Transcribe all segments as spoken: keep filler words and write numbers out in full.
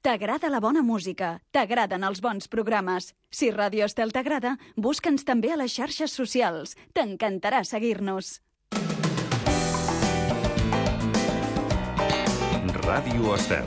T'agrada la bona música, t'agraden els bons programes. Si Ràdio Estel t'agrada, busca'ns també a les xarxes socials. T'encantarà seguir-nos. Ràdio Estel.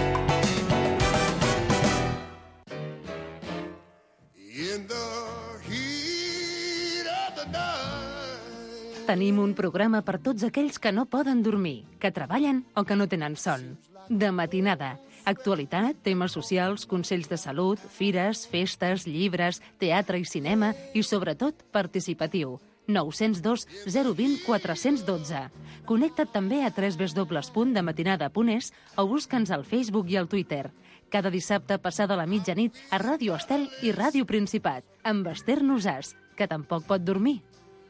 Tenim un programa per tots aquells que no poden dormir, que treballen o que no tenen son. De matinada. Actualitat, temes socials, consells de salut, fires, festes, llibres, teatre i cinema i, sobretot, participatiu. nou zero dos zero dos zero quatre un dos. Connecta't també a w w w punt de matinada punt es o busca'ns al Facebook i al Twitter. Cada dissabte passada la mitjanit a Ràdio Estel i Ràdio Principat, amb Esther Nosàs, que tampoc pot dormir.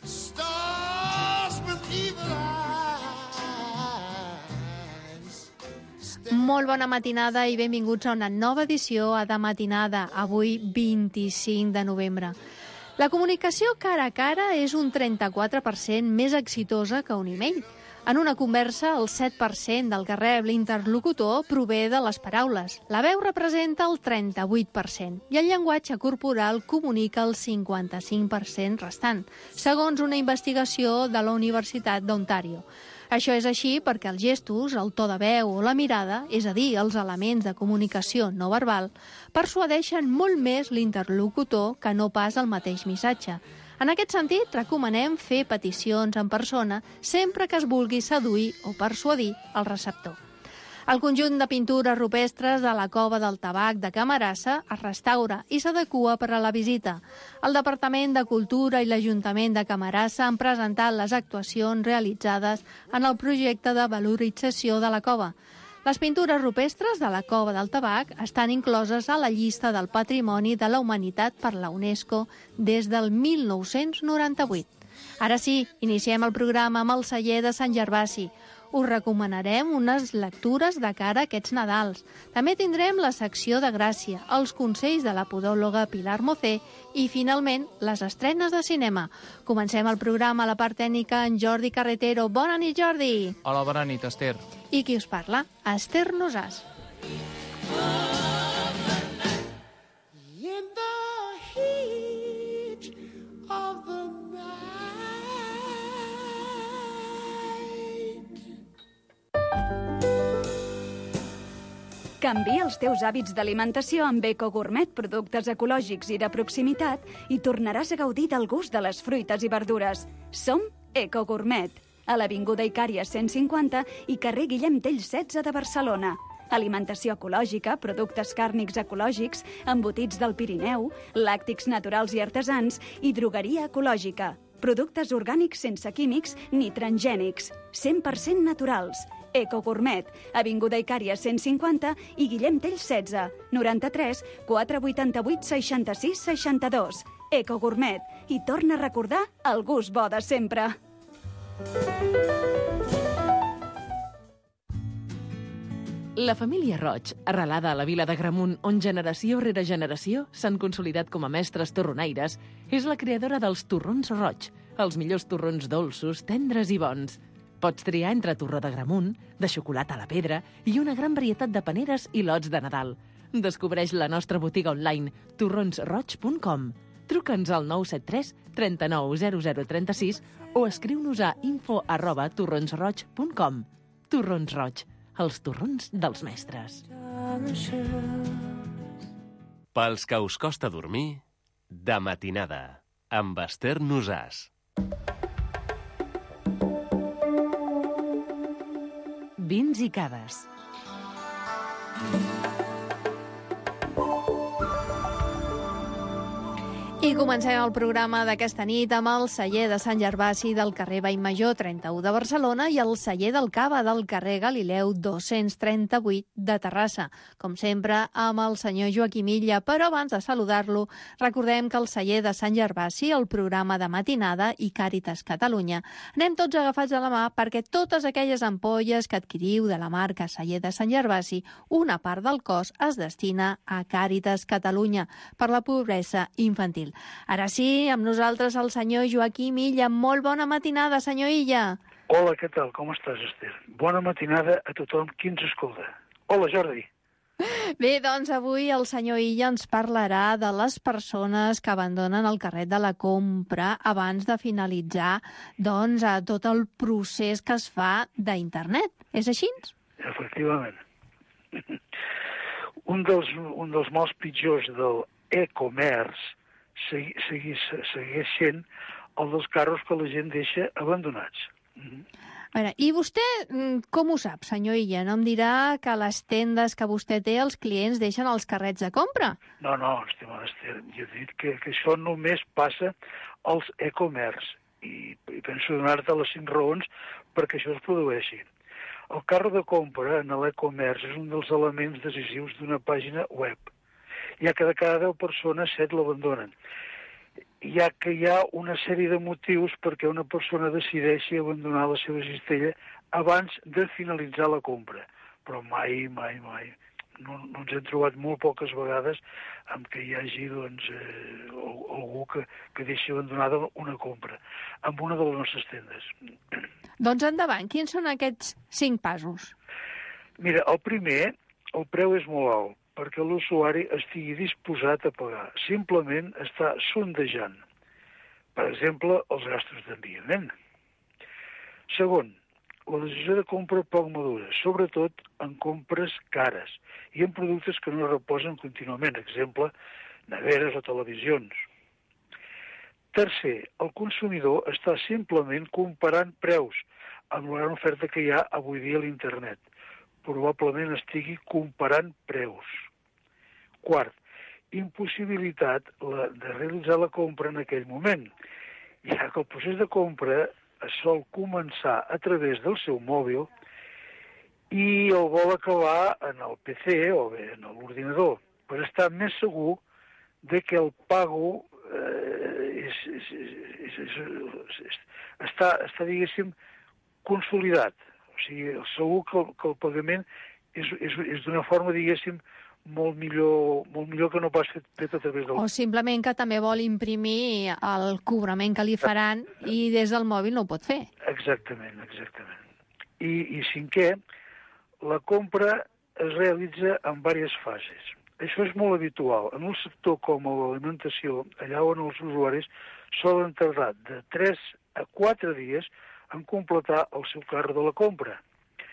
Molt bona matinada i benvinguts a una nova edició a De Matinada, avui vint-i-cinc de novembre. La comunicació cara a cara és un trenta-quatre per cent més exitosa que un e-mail. En una conversa, el set per cent del que rep l'interlocutor prové de les paraules. La veu representa el trenta-vuit per cent i el llenguatge corporal comunica el cinquanta-cinc per cent restant, segons una investigació de la Universitat d'Ontario. Això és així perquè els gestos, el to de veu o la mirada, és a dir, els elements de comunicació no verbal, persuadeixen molt més l'interlocutor que no pas el mateix missatge. En aquest sentit, recomanem fer peticions en persona sempre que es vulgui seduir o persuadir el receptor. El conjunt de pintures rupestres de la Cova del Tabac de Camarasa es restaura i s'adequa per a la visita. El Departament de Cultura i l'Ajuntament de Camarasa han presentat les actuacions realitzades en el projecte de valorització de la cova. Les pintures rupestres de la Cova del Tabac estan incloses a la llista del Patrimoni de la Humanitat per la UNESCO des del mil nou-cents noranta-vuit. Ara sí, iniciem el programa amb el celler de Sant Gervasi. Us recomanarem unes lectures de cara a aquests Nadals. També tindrem la secció de Gràcia, els consells de la podòloga Pilar Mocé i, finalment, les estrenes de cinema. Comencem el programa a la part tècnica en Jordi Carretero. Bona nit, Jordi! Hola, bona nit, Esther. I qui us parla? Esther Nosàs. Canvia els teus hàbits d'alimentació amb Eco Gourmet, productes ecològics i de proximitat, i tornaràs a gaudir del gust de les fruites i verdures. Som Eco Gourmet, a l'Avinguda Icària cent cinquanta i carrer Guillem Tell setze de Barcelona. Alimentació ecològica, productes càrnics ecològics, embotits del Pirineu, làctics naturals i artesans i drogueria ecològica. Productes orgànics sense químics ni transgènics, cent per cent naturals. Eco Gourmet, Avinguda Icària cent cinquanta i Guillem Tell setze, noranta-tres quatre vuitanta-vuit seixanta-sis seixanta-dos. Eco Gourmet, i torna a recordar el gust bo de sempre. La família Roig, arrelada a la vila d'Agramunt, on generació rere generació s'han consolidat com a mestres torronaires, és la creadora dels torrons Roig, els millors torrons dolços, tendres i bons. Pots triar entre torró d'Agramunt, de xocolata a la pedra i una gran varietat de paneres i lots de Nadal. Descobreix la nostra botiga online torrons roig punt com. Truca'ns al nou set tres trenta-nou zero zero trenta-sis o escriu-nos a info arroba torronsroig punt com. Torrons Roig, els torrons dels mestres. Pels que us costa dormir, De Matinada, amb Esther Nosàs. Vins i cades. I comencem el programa d'aquesta nit amb el celler de Sant Gervasi del carrer Vallmajor trenta-u de Barcelona i el celler del Cava del carrer Galileu dos-cents trenta-vuit de Terrassa. Com sempre, amb el senyor Joaquim Illa, però abans de saludar-lo, recordem que el celler de Sant Gervasi, el programa de matinada i Càritas Catalunya, anem tots agafats de la mà perquè totes aquelles ampolles que adquiriu de la marca celler de Sant Gervasi, una part del cost es destina a Càritas Catalunya per la pobresa infantil. Ara sí, amb nosaltres el senyor Joaquim Illa. Molt bona matinada, senyor Illa. Hola, què tal? Com estàs, Esther? Bona matinada a tothom qui ens escolta. Hola, Jordi. Bé, doncs avui el senyor Illa ens parlarà de les persones que abandonen el carret de la compra abans de finalitzar doncs, tot el procés que es fa d'internet. És així? Efectivament. Un dels, un dels mals pitjors del e-comerç segui, segui, segueix sent el dels carros que la gent deixa abandonats. Mm-hmm. A veure, i vostè com ho sap, senyor Illa? No em dirà que a les tendes que vostè té els clients deixen els carrets de compra? No, no, estimada Esther, jo he dit que, que això només passa als e-comerç i, i penso donar-te les cinc raons perquè això es produeixi. El carro de compra en l'e-comerç és un dels elements decisius d'una pàgina web, ja que de cada deu persones set l'abandonen, ja que hi ha una sèrie de motius perquè una persona decideixi abandonar la seva cistella abans de finalitzar la compra. Però mai, mai, mai, no, no ens hem trobat molt poques vegades amb que hi hagi doncs, eh, algú que, que deixi abandonada una compra amb una de les nostres tendes. Doncs endavant, quins són aquests cinc passos? Mira, el primer, el preu és molt alt, perquè l'usuari estigui disposat a pagar. Simplement està sondejant, per exemple, els gastos d'enviament. Segon, la decisió de compra poc madura, sobretot en compres cares i en productes que no reposen contínuament, exemple, neveres o televisions. Tercer, el consumidor està simplement comparant preus amb la gran oferta que hi ha avui dia a l'internet. Probablement estigui comparant preus. Quart, impossibilitat la, de realitzar la compra en aquell moment, ja que el procés de compra es sol començar a través del seu mòbil i el vol acabar en el P C o bé en l'ordinador, per estar més segur de que el pago eh, és, és, és, és, és, està, està, diguéssim, consolidat. O sigui, segur que el, que el pagament és, és, és d'una forma, diguéssim, molt millor, molt millor que no pas fet, fet a través del... O simplement que també vol imprimir el cobrament que li faran i des del mòbil no ho pot fer. Exactament, exactament. I, i cinquè, la compra es realitza en diverses fases. Això és molt habitual. En un sector com l'alimentació, allà on els usuaris solen tardar de tres a quatre dies en completar el seu carro de la compra.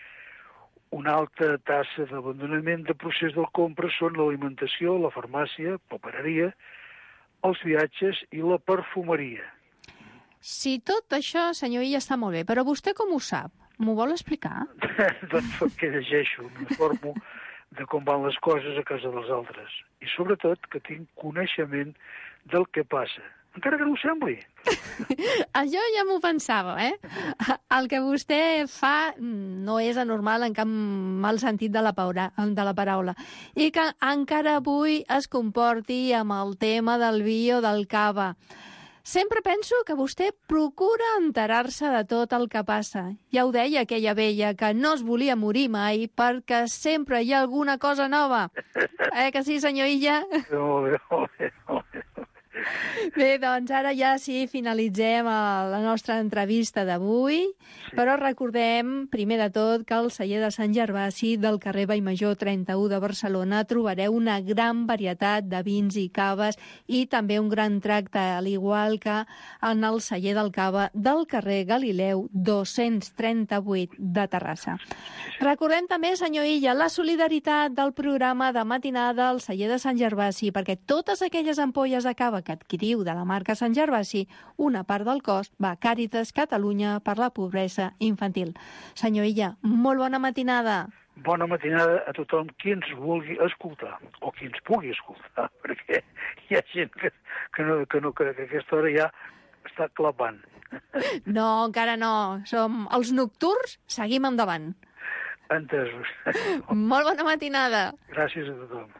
Una alta tassa d'abandonament de procés de compra són l'alimentació, la farmàcia, papereria, els viatges i la perfumeria. Si tot això, senyor Illa, està molt bé, però vostè com ho sap? M'ho vol explicar? Doncs perquè llegeixo, m'informo de com van les coses a casa dels altres. I sobretot que tinc coneixement del que passa. Encara que no ho sembli. Això ja m'ho pensava, eh? El que vostè fa no és anormal en cap mal sentit de la, paura, de la paraula. I que encara avui es comporti amb el tema del vi o del cava. Sempre penso que vostè procura enterar-se de tot el que passa. Ja ho deia aquella vella, que no es volia morir mai perquè sempre hi ha alguna cosa nova. Eh que sí, senyor Illa? Molt bé, molt bé, molt bé. Bé, doncs ara ja sí, finalitzem la nostra entrevista d'avui, sí. Però recordem, primer de tot, que al celler de Sant Gervasi del carrer Vallmajor trenta-u de Barcelona trobareu una gran varietat de vins i caves i també un gran tracte, al igual que en el celler del cava del carrer Galileu dos-cents trenta-vuit de Terrassa. Recordem també, senyor Illa, la solidaritat del programa de matinada al celler de Sant Gervasi, perquè totes aquelles ampolles de cava que adquiriu de la marca Sant Gervasi, una part del cost va a Càritas Catalunya per la pobresa infantil. Senyor Illa, molt bona matinada. Bona matinada a tothom qui ens vulgui escoltar, o qui ens pugui escoltar, perquè hi ha gent que, que, no, que, no, que, que a aquesta hora ja està clapant. No, encara no. Som els nocturns, seguim endavant. Entesos. Molt bona matinada. Gràcies a tothom.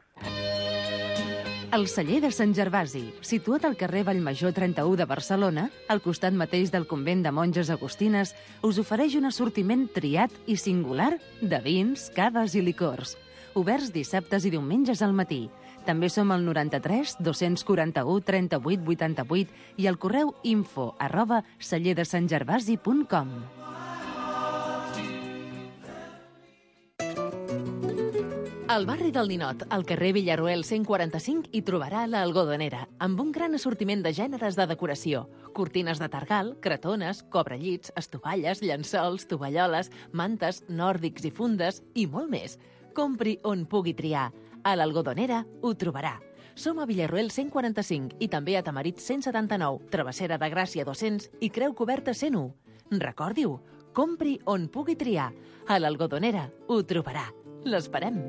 El celler de Sant Gervasi, situat al carrer Vallmajor trenta-u de Barcelona, al costat mateix del convent de monges agustines, us ofereix un assortiment triat i singular de vins, caves i licors. Oberts dissabtes i diumenges al matí. També som al noranta-tres dos-cents quaranta-u trenta-vuit vuitanta-vuit i al correu info arroba celler de sant gervasi punt com. Al barri del Ninot, al carrer Villaruel cent quaranta-cinc, hi trobarà l'Algodonera, amb un gran assortiment de gèneres de decoració. Cortines de targal, cretones, cobrellits, estovalles, llençols, tovalloles, mantes, nòrdics i fundes, i molt més. Compri on pugui triar. A l'Algodonera ho trobarà. Som a Villaruel cent quaranta-cinc i també a Tamarit cent setanta-nou, Travessera de Gràcia dos-cents i Creu Coberta cent u. Recordi-ho, compri on pugui triar. A l'Algodonera ho trobarà. L'esperem.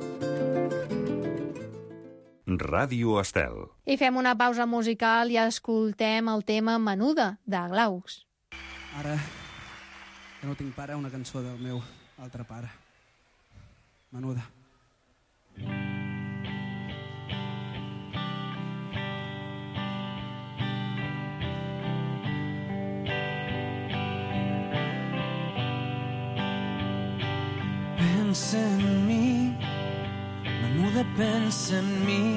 Ràdio Estel. I fem una pausa musical i escoltem el tema Menuda, de Glaucs. Ara, que no tinc pare, una cançó del meu altre pare. Menuda. Pensa en mi, menuda, pensa en mi,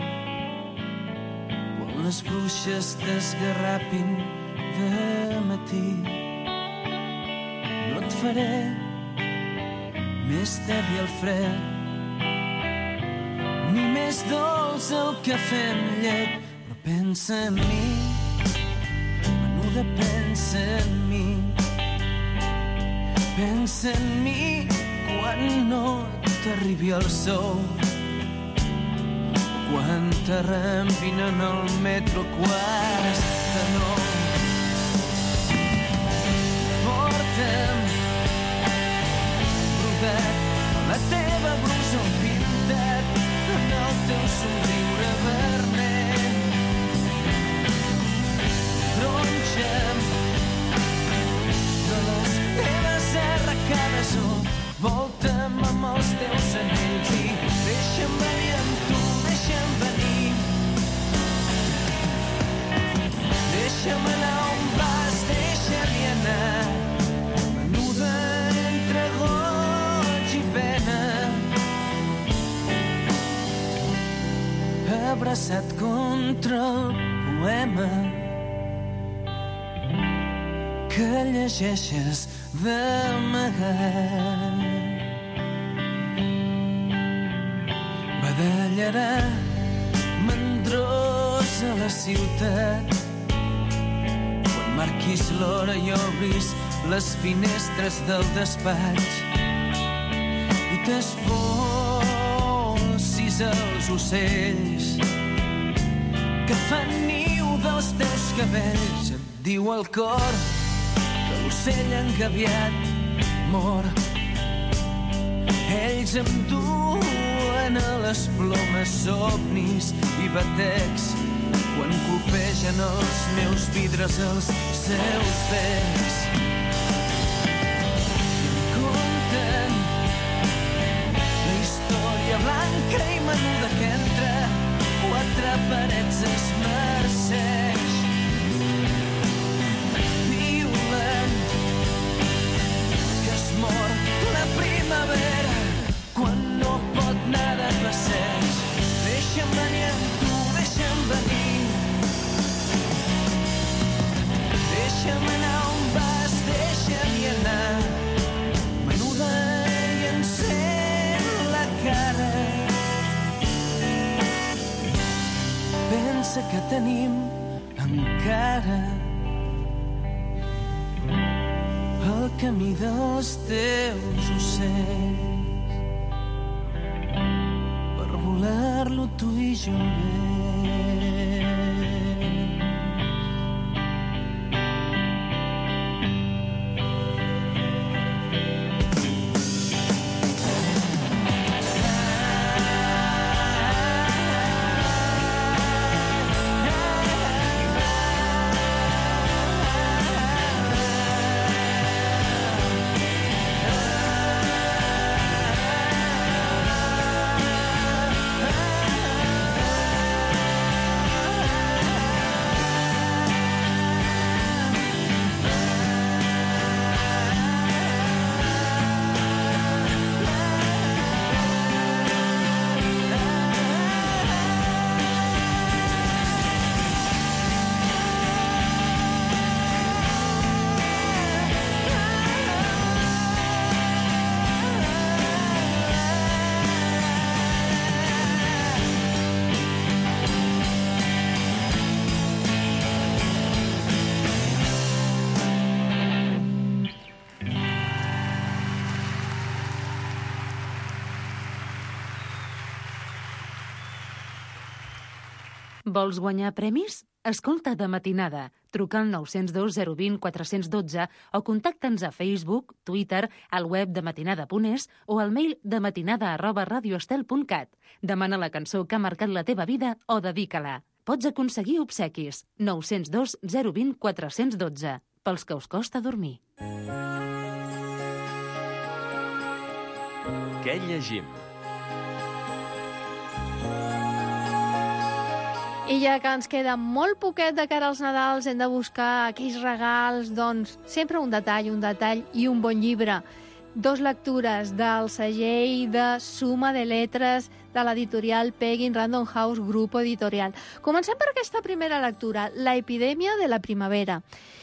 quan les bruixes t'esgarrapin de matí. No et faré més tèbia el fred, ni més dolç el cafè amb llet, però pensa en mi, menuda, pensa en mi, pensa en mi, quan no t'arribi el sol, quan t'arrambinen al metro quarts de nou. Porta'm brodat a la teva brusa pintat en el teu somriure vermell. Tronxa'm de les teves arracades o volta'm amb els teus anells i deixa'm venir amb tu, deixa'm venir. Deixa'm anar on vas, deixa-m'hi anar. Menuda entre goig i pena, abraçat contra el poema que llegeixes d'amagat. Badallarà mandrós a la ciutat quan marquis l'hora i obris les finestres del despatx i t'espossis els ocells que fan niu dels teus cabells. Et diu el cor que l'ocell engaviat mor. Ells em duen a les plomes somnis i batecs quan colpegen els meus vidres els seus becs. I em conten la història blanca i menuda que entre quatre parets es marceix. Diuen que es mor la primavera quan no pot anar de passeig. Deixa'm venir amb tu, deixa'm venir. Deixa'm anar on vas, deixa'm-hi anar. Menuda, i encén la cara. Pensa que tenim encara el camí dels teus ocells per volar-lo tu i jo bé. Vols guanyar premis? Escolta De Matinada. Truca al nou zero dos zero dos zero quatre un dos o contacta'ns a Facebook, Twitter, al web de matinada punt es o al mail dematinada arroba radioestel punt cat. Demana la cançó que ha marcat la teva vida o dedica-la. Pots aconseguir obsequis. nou zero dos zero dos zero quatre un dos. Pels que us costa dormir. Què llegim? I ja que ens queda molt poquet de cara als Nadals, hem de buscar aquells regals, doncs sempre un detall, un detall i un bon llibre. Dos lectures del segell de Suma de Letres de l'editorial Penguin Random House Grupo Editorial. Comencem per aquesta primera lectura, La epidèmia de la primavera.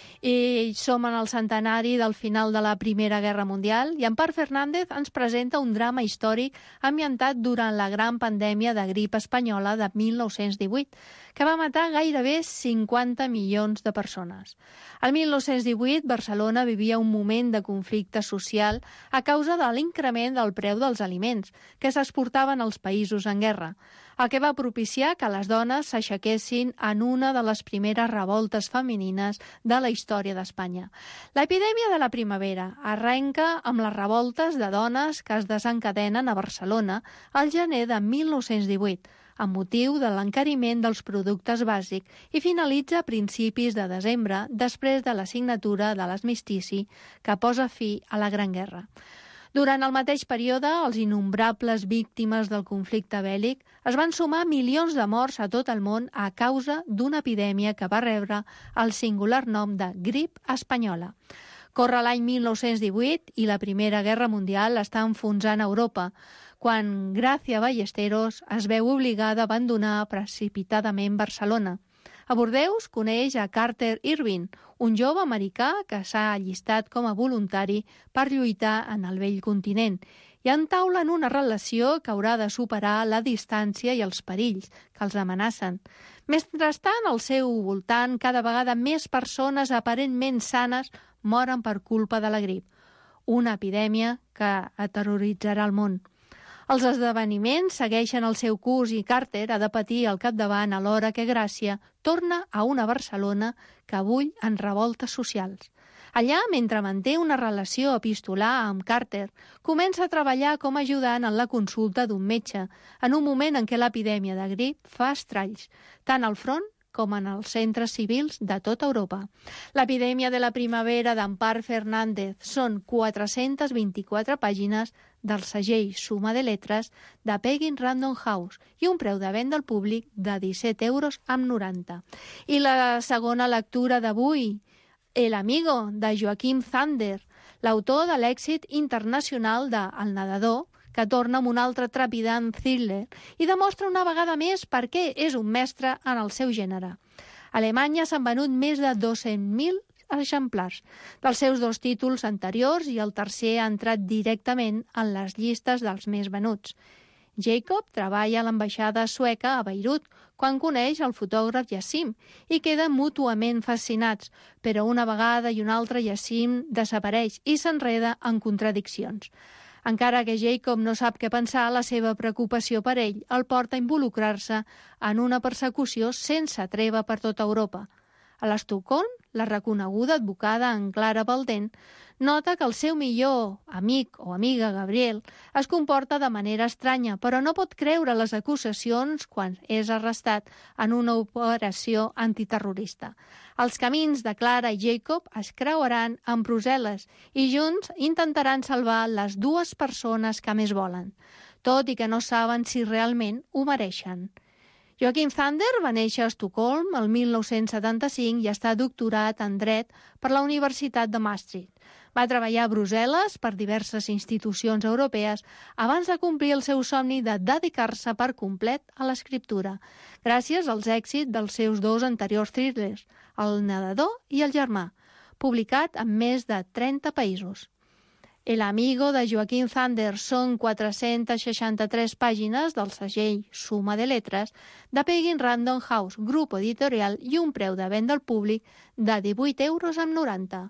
I som en el centenari del final de la Primera Guerra Mundial i Ampar Fernández ens presenta un drama històric ambientat durant la gran pandèmia de grip espanyola de mil nou-cents divuit, que va matar gairebé cinquanta milions de persones. El mil nou-cents divuit, Barcelona vivia un moment de conflicte social a causa de l'increment del preu dels aliments que s'exportaven als països en guerra, el que va propiciar que les dones s'aixequessin en una de les primeres revoltes femenines de la història d'Espanya. L'epidèmia de la primavera arrenca amb les revoltes de dones que es desencadenen a Barcelona al gener de mil nou-cents divuit, amb motiu de l'encariment dels productes bàsics i finalitza a principis de desembre després de la signatura de l'armistici que posa fi a la Gran Guerra. Durant el mateix període, els innombrables víctimes del conflicte bèl·lic es van sumar milions de morts a tot el món a causa d'una epidèmia que va rebre el singular nom de grip espanyola. Corre l'any mil nou-cents divuit i la Primera Guerra Mundial està enfonsant Europa, quan Gràcia Ballesteros es veu obligada a abandonar precipitadament Barcelona. A Bordeus coneix a Carter Irving, un jove americà que s'ha allistat com a voluntari per lluitar en el vell continent, i entaulen una relació que haurà de superar la distància i els perills que els amenacen. Mentrestant, al seu voltant, cada vegada més persones aparentment sanes moren per culpa de la grip, una epidèmia que aterroritzarà el món. Els esdeveniments segueixen el seu curs i Carter ha de patir al capdavant alhora que Gràcia torna a una Barcelona que avui en revoltes socials. Allà, mentre manté una relació epistolar amb Carter, comença a treballar com a ajudant en la consulta d'un metge, en un moment en què l'epidèmia de grip fa estralls, tant al front com en els centres civils de tota Europa. L'epidèmia de la primavera d'Ampar Fernández són quatre-centes vint-i-quatre pàgines del segell Suma de Letres de Penguin Random House i un preu de venda al públic de disset euros amb noranta. I la segona lectura d'avui, El amigo, de Joaquim Zander, l'autor de l'èxit internacional de El nadador, que torna amb un altre trepidant thriller i demostra una vegada més per què és un mestre en el seu gènere. A Alemanya s'han venut més de dos-cents mil exemplars dels seus dos títols anteriors i el tercer ha entrat directament en les llistes dels més venuts. Jacob treballa a l'ambaixada sueca a Beirut quan coneix el fotògraf Yassim i queden mútuament fascinats, però una vegada i una altra Yassim desapareix i s'enreda en contradiccions. Encara que Jacob no sap què pensar, la seva preocupació per ell el porta a involucrar-se en una persecució sense treva per tota Europa. A l'Estocolm, la reconeguda advocada en Clara Baldent nota que el seu millor amic o amiga Gabriel es comporta de manera estranya, però no pot creure les acusacions quan és arrestat en una operació antiterrorista. Els camins de Clara i Jacob es creuaran en Brussel·les i junts intentaran salvar les dues persones que més volen, tot i que no saben si realment ho mereixen. Joaquim Zander va néixer a Estocolm el mil nou-cents setanta-cinc i està doctorat en dret per la Universitat de Maastricht. Va treballar a Brussel·les per diverses institucions europees abans de complir el seu somni de dedicar-se per complet a l'escriptura, gràcies als èxits dels seus dos anteriors thrillers, El nadador i El germà, publicat en més de trenta països. El amigo de Joaquim Zander són quatre-centes seixanta-tres pàgines del segell Suma de Letres de Penguin Random House Grupo Editorial i un preu de venda al públic de divuit euros amb noranta.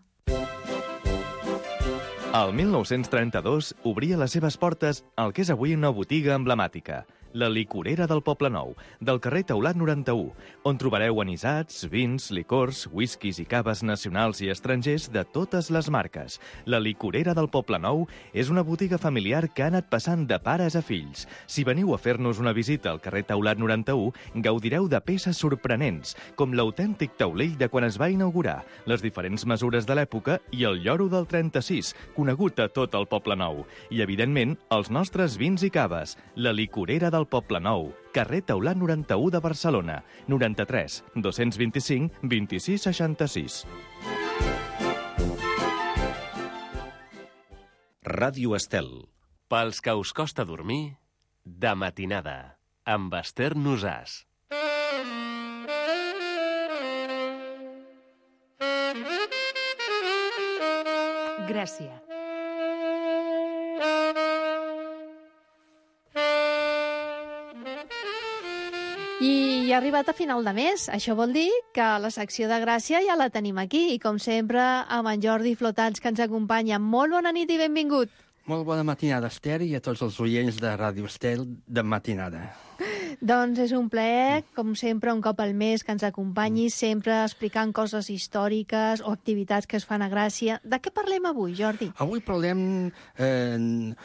El mil nou-cents trenta-dos obria les seves portes al que és avui una botiga emblemàtica, la licorera del Poblenou, del carrer Taulat noranta-u, on trobareu anisats, vins, licors, whiskies i caves nacionals i estrangers de totes les marques. La licorera del Poblenou és una botiga familiar que ha anat passant de pares a fills. Si veniu a fer-nos una visita al carrer Taulat noranta-u, gaudireu de peces sorprenents, com l'autèntic taulell de quan es va inaugurar, les diferents mesures de l'època i el lloro del trenta-sis, conegut a tot el Poblenou. I, evidentment, els nostres vins i caves. La licorera del Poblenou, carrer Taulat noranta-u de Barcelona, noranta-tres dos-cents vint-i-cinc vint-i-sis seixanta-sis. Ràdio Estel. Pels que us costa dormir, de matinada, amb Esther Nosàs. Gràcia. I ha arribat a final de mes. Això vol dir que la secció de Gràcia ja la tenim aquí. I com sempre, amb en Jordi Flotats, que ens acompanya. Molt bona nit i benvingut. Molt bona matinada, Esther, i a tots els oients de Ràdio Estel de matinada. Doncs és un plaer, com sempre, un cop al mes que ens acompanyi, sempre explicant coses històriques o activitats que es fan a Gràcia. De què parlem avui, Jordi? Avui parlem eh,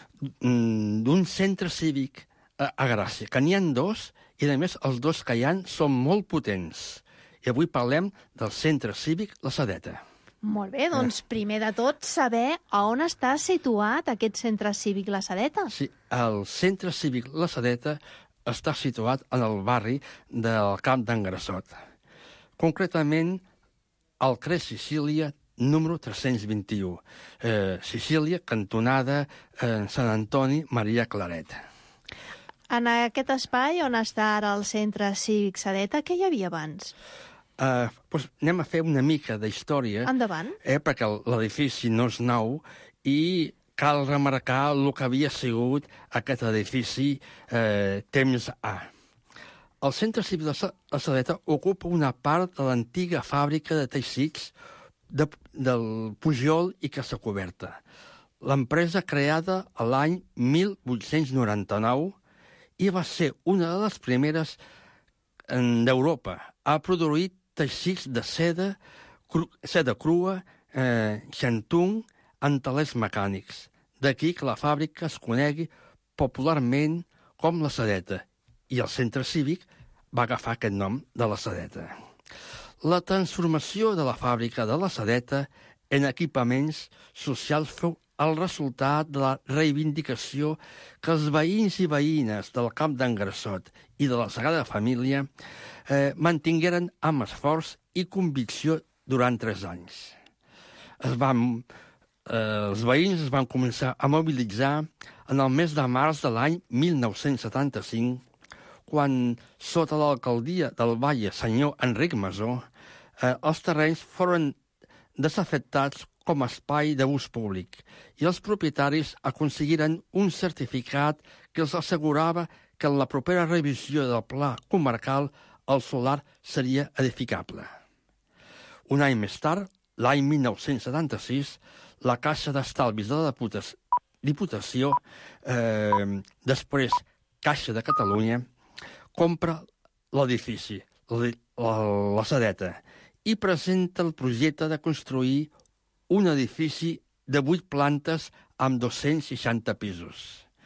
d'un centre cívic a, a Gràcia, que n'hi ha dos, i a més els dos que hi ha són molt potents. I avui parlem del centre cívic La Sedeta. Molt bé, doncs primer de tot saber a on està situat aquest centre cívic La Sedeta. Sí, el centre cívic La Sedeta està situat en el barri del Camp d'en Grassot. Concretament, al carrer Sicília, número tres-cents vint-i-u. Eh, Sicília, cantonada eh, Sant Antoni Maria Claret. En aquest espai on està ara el centre cívic Sedeta, què hi havia abans? Uh, doncs anem a fer una mica d'història. Endavant. Eh, perquè l'edifici no és nou i cal remarcar el que havia sigut aquest edifici eh, temps A. El centre cívic de La Sedeta ocupa una part de l'antiga fàbrica de teixits de, del Pujol i Casa Coberta. L'empresa creada l'any mil vuit-cents noranta-nou i va ser una de les primeres d'Europa. Ha produït teixits de seda, cru, seda crua, eh, xantung, en telers mecànics. D'aquí que la fàbrica es conegui popularment com La Sedeta, i el centre cívic va agafar aquest nom de La Sedeta. La transformació de la fàbrica de La Sedeta en equipaments socials fou el resultat de la reivindicació que els veïns i veïnes del Camp d'en Grassot i de la Sagrada Família eh, mantingueren amb esforç i convicció durant tres anys. Es van, eh, els veïns es van començar a mobilitzar en el mes de març de l'any mil nou-cents setanta-cinc, quan, sota l'alcaldia del Valle senyor Enric Masó, eh, els terrenys foren desafectats com a espai d'ús públic i els propietaris aconseguiren un certificat que els assegurava que en la propera revisió del pla comarcal el solar seria edificable. Un any més tard, l'any mil nou-cents setanta-sis, la Caixa d'Estalvis de la Diputació, eh, després Caixa de Catalunya, compra l'edifici, la, la, la Sedeta, i presenta el projecte de construir un edifici de vuit plantes amb dos-cents seixanta pisos.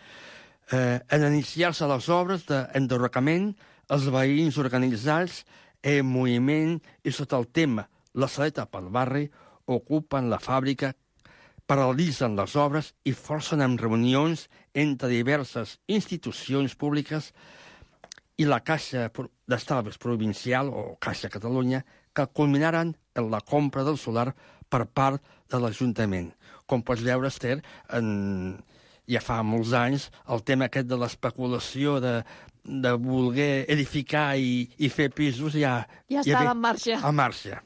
Eh, en iniciar-se les obres d'enderrocament, els veïns organitzats en moviment i sota el tema La Sedeta pel barri ocupen la fàbrica, paralitzen les obres i forcen amb reunions entre diverses institucions públiques i la Caixa d'Estalvis Provincial o Caixa Catalunya, que culminaren en la compra del solar per part de l'Ajuntament. Com pots veure, Esther, en, ja fa molts anys, el tema aquest de l'especulació de, de voler edificar i, i fer pisos ja... Ja estava en marxa. En marxa.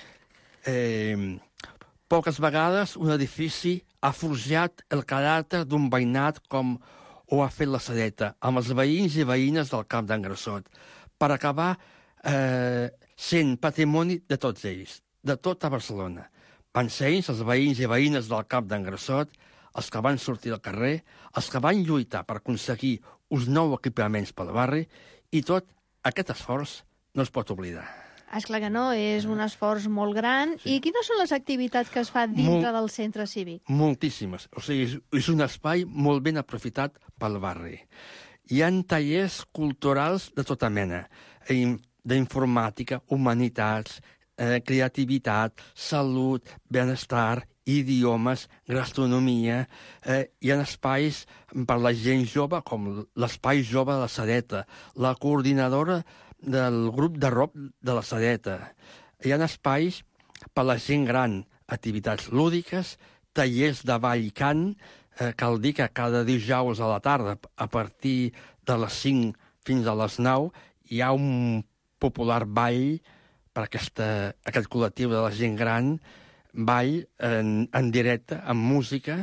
Eh, poques vegades un edifici ha forjat el caràcter d'un veïnat com ho ha fet La Sedeta, amb els veïns i veïnes del Camp d'en Grassot, per acabar eh, sent patrimoni de tots ells, de tota Barcelona. Van ser ells, els veïns i veïnes del Camp d'en Grassot, els que van sortir al carrer, els que van lluitar per aconseguir uns nous equipaments pel barri, i tot aquest esforç no es pot oblidar. Esclar que no, és un esforç molt gran. Sí. I quines són les activitats que es fa dintre Molt, del centre cívic? Moltíssimes. O sigui, és, és un espai molt ben aprofitat pel barri. Hi ha tallers culturals de tota mena, d'informàtica, humanitats, eh, creativitat, salut, benestar, idiomes, gastronomia. Eh, hi ha espais per la gent jove, com l'espai jove de la Sedeta, la coordinadora del grup de rock de la Sedeta. Hi ha espais per la gent gran, activitats lúdiques, tallers de ball i cant. Eh, cal dir que cada dijous a la tarda, a partir de les cinc fins a les nou, hi ha un popular ball per aquesta, aquest col·lectiu de la gent gran, ball en, en directe, amb música.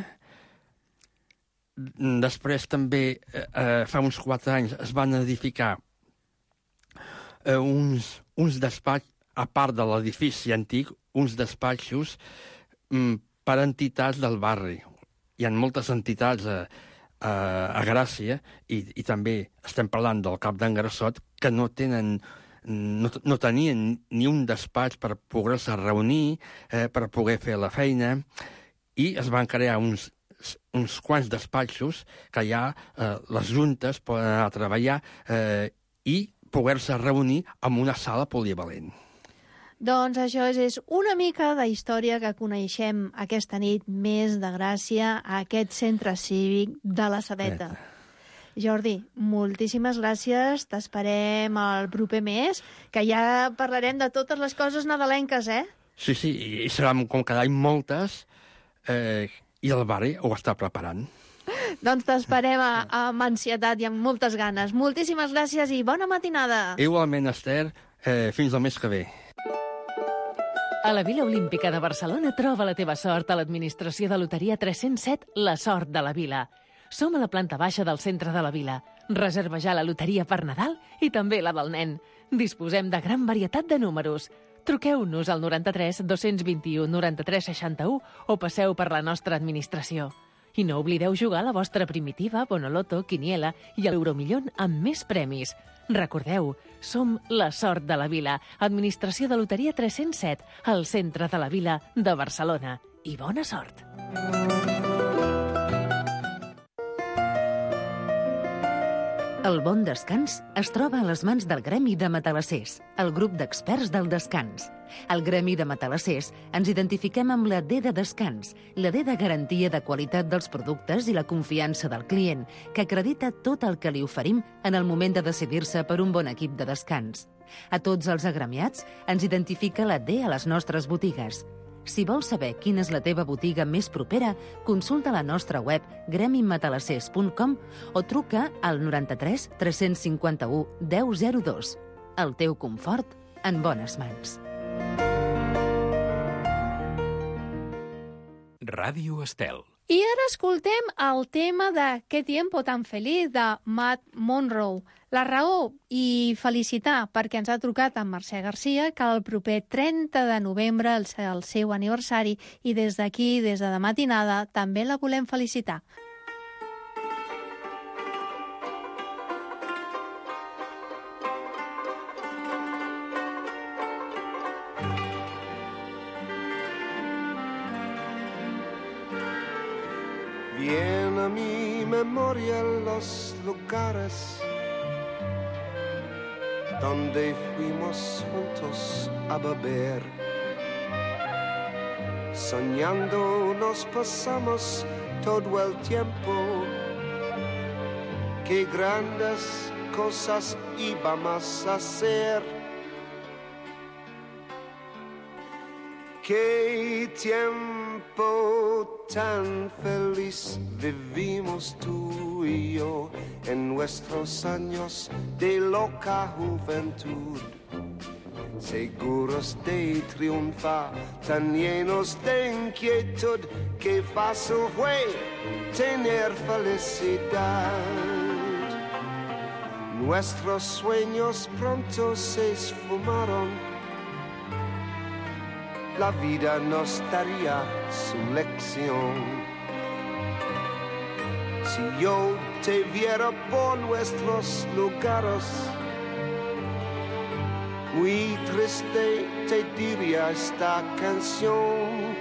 Després també, eh, fa uns quatre anys, es van edificar eh, uns, uns despatxos, a part de l'edifici antic, uns despatxos mm, per entitats del barri. Hi ha moltes entitats a, a, a Gràcia, i, i també estem parlant del Cap d'en Grassot, que no tenen... No, no tenien ni un despatx per poder-se reunir, eh, per poder fer la feina, i es van crear uns, uns quants despatxos que ja eh, les juntes poden anar a treballar eh, i poder-se reunir en una sala polivalent. Doncs això és, és una mica de història que coneixem aquesta nit més de Gràcia a aquest centre cívic de la Sedeta. Eh. Jordi, moltíssimes gràcies. T'esperem el proper mes, que ja parlarem de totes les coses nadalenques, eh? Sí, sí, i seran com cada any moltes, eh, i el barri ho està preparant. Doncs t'esperem amb ansietat i amb moltes ganes. Moltíssimes gràcies i bona matinada. Igualment, Esther, eh, fins al mes que ve. A la Vila Olímpica de Barcelona troba la teva sort a l'administració de loteria tres-cents set La Sort de la Vila. Som a la planta baixa del centre de la vila. Reserva ja la loteria per Nadal i també la del nen. Disposem de gran varietat de números. Truqueu-nos al noranta-tres dos-cents vint-i-u noranta-tres seixanta-u o passeu per la nostra administració. I no oblideu jugar a la vostra primitiva, Bonoloto, Quiniela i l'Euromillón amb més premis. Recordeu, som la sort de la vila. Administració de loteria tres-cents set, al centre de la vila de Barcelona. I bona sort! El bon descans es troba a les mans del Gremi de Matalassers, el grup d'experts del descans. Al Gremi de Matalassers ens identifiquem amb la D de descans, la D de garantia de qualitat dels productes i la confiança del client, que acredita tot el que li oferim en el moment de decidir-se per un bon equip de descans. A tots els agremiats ens identifica la D a les nostres botigues. Si vols saber quina és la teva botiga més propera, consulta la nostra web gremi matalassers punt com o truca al noranta-tres tres-cents cinquanta-u deu zero dos. El teu confort en bones mans. Ràdio Estel. I ara escoltem el tema de Qué tiempo tan feliz de Matt Monroe. La raó i felicitar perquè ens ha trucat en Mercè Garcia que el proper trenta de novembre és el seu aniversari i des d'aquí, des de la matinada, també la volem felicitar. Viene a mi memoria los lugares donde fuimos juntos a beber. Soñando nos pasamos todo el tiempo. Qué grandes cosas íbamos a hacer. Qué tiempo tan feliz vivimos tú y yo en nuestros años de loca juventud, seguros de triunfar, tan llenos de inquietud, que fácil fue tener felicidad. Nuestros sueños pronto se esfumaron, la vida nos daría su lección. si yo te viera por nuestros lugares, muy triste te diría esta canción.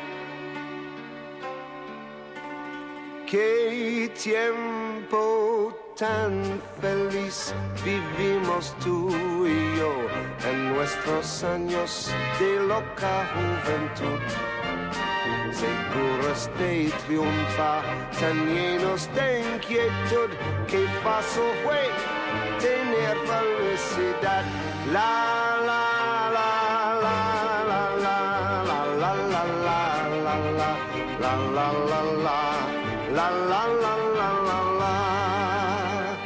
Qué tiempo tan feliz vivimos tú y yo en nuestros años de loca juventud. Seguros de triunfar, tan llenos de inquietud, qué fácil fue tener felicidad. La la la la la la la la la la la la la la la la la la la.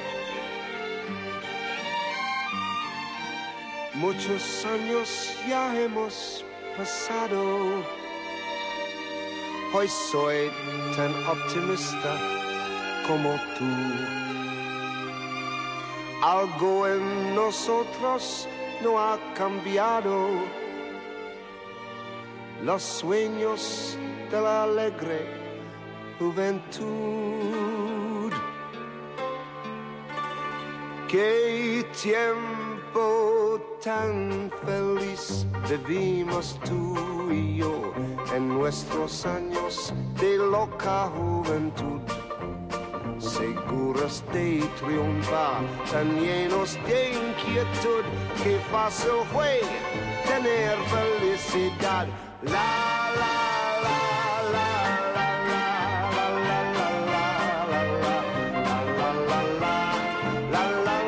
Muchos años ya hemos pasado. Hoy soy tan optimista como tú. Algo en nosotros no ha cambiado. Los sueños de la alegre juventud. Qué tiempo tan feliz vivimos tú y yo en nuestros años de loca juventud. Seguros de triunfar, tan llenos de inquietud, qué fácil fue tener felicidad. La la la la la la la la la la la la la la la.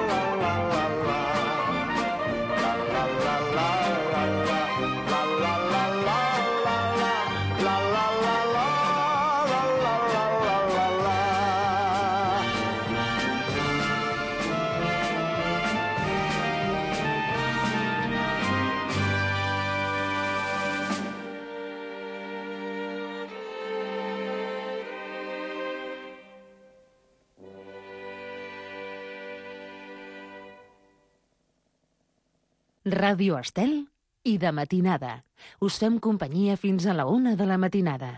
Ràdio Estel i de matinada. Us fem companyia fins a la una de la matinada.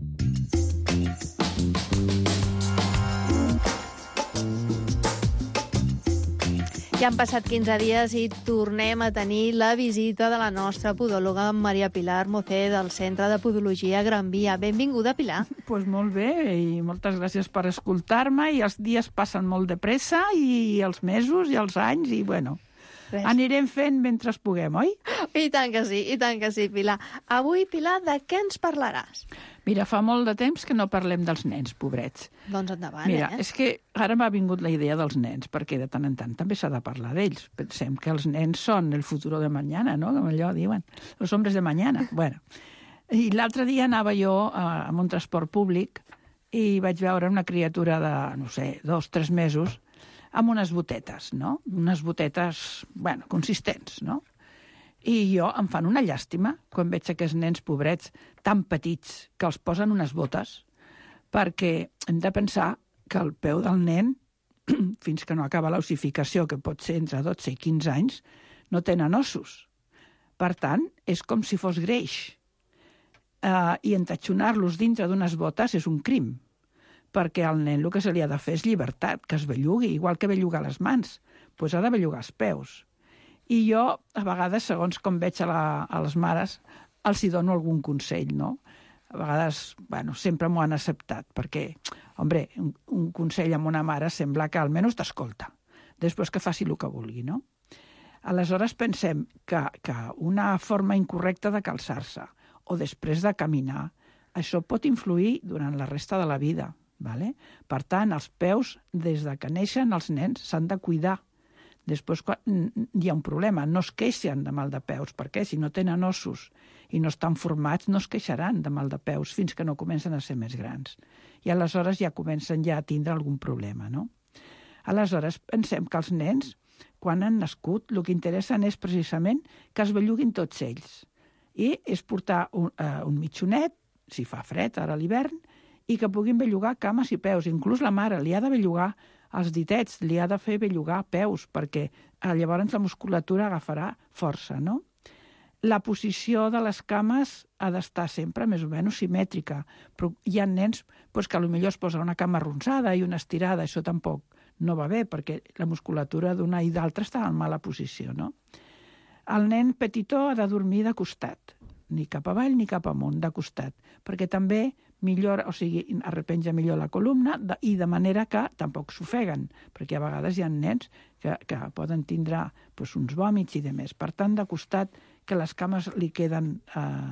Ja han passat quinze dies i tornem a tenir la visita de la nostra podòloga Maria Pilar Mocé del Centre de Podologia Gran Via. Benvinguda, Pilar. Pues molt bé, i moltes gràcies per escoltar-me, i els dies passen molt de pressa, i els mesos, i els anys, i bueno... Res. Anirem fent mentre puguem, oi? I tant que sí, i tant que sí, Pilar. Avui, Pilar, de què ens parlaràs? Mira, fa molt de temps que no parlem dels nens, pobrets. Doncs endavant, Mira, eh? és que ara m'ha vingut la idea dels nens, perquè de tant en tant també s'ha de parlar d'ells. Pensem que els nens són el futur de mañana, no? Com allò diuen, els hombres de mañana. Bueno, i l'altre dia anava jo a, amb un transport públic i vaig veure una criatura de, no sé, dos, tres mesos, amb unes botetes, no? Unes botetes, bueno, consistents, no? I jo em fan una llàstima quan veig aquests nens pobrets tan petits que els posen unes botes, perquè hem de pensar que el peu del nen, fins que no acaba l'ossificació, que pot ser entre dotze i quinze anys, no tenen ossos. Per tant, és com si fos greix. Uh, I entatxonar-los dintre d'unes botes és un crim, perquè al nen el que se li ha de fer és llibertat, que es bellugui, igual que bellugar les mans, doncs ha de bellugar els peus. I jo, a vegades, segons com veig a, la, a les mares, els hi dono algun consell, no? A vegades, bueno, sempre m'ho han acceptat, perquè, home, un, un consell amb una mare sembla que almenys t'escolta, després que faci el que vulgui, no? Aleshores pensem que, que una forma incorrecta de calçar-se o després de caminar, això pot influir durant la resta de la vida. Vale? Per tant, els peus, des de que neixen, els nens s'han de cuidar. Després, quan hi ha un problema, no es queixen de mal de peus, perquè si no tenen ossos i no estan formats, no es queixaran de mal de peus fins que no comencen a ser més grans. I aleshores ja comencen ja a tindre algun problema, no? Aleshores, pensem que els nens, quan han nascut, el que interessen és precisament que es belluguin tots ells. I és portar un, uh, un mitjonet, si fa fred, ara a l'hivern, i que puguin bellugar cames i peus. Inclús la mare li ha de bellugar els ditets, li ha de fer bellugar peus, perquè llavors la musculatura agafarà força, no? La posició de les cames ha d'estar sempre més o menys simètrica, però hi ha nens doncs, que potser es posa una cama arronsada i una estirada, això tampoc no va bé, perquè la musculatura d'una i d'altra està en mala posició, no? El nen petitó ha de dormir de costat, ni cap avall ni cap amunt, de costat, perquè també millora, o sigui, arrepenja millor la columna i de manera que tampoc s'ofeguen, perquè a vegades hi ha nens que, que poden tindre doncs, uns vòmits i demés. Per tant, de costat, que les cames li queden uh,